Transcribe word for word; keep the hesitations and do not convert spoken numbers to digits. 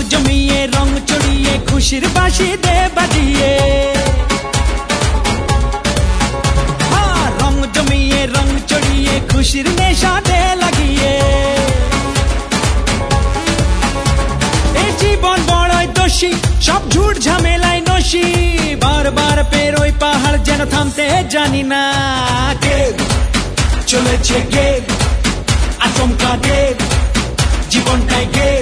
জমিয়ে রং চড়িয়ে খুশির বাঁশি দে বাজিয়ে, হ্যাঁ রং জমিয়ে রং চড়িয়ে খুশির নেশা দে লাগিয়ে। এই জীবন বড়ই দোষী, সব ঝুট ঝামেলায় নশি, বারবার পেরোই পাহাড় যেন থামতে জানি না। কে চলেছে গে আচমকা দে, জীবনটাই গে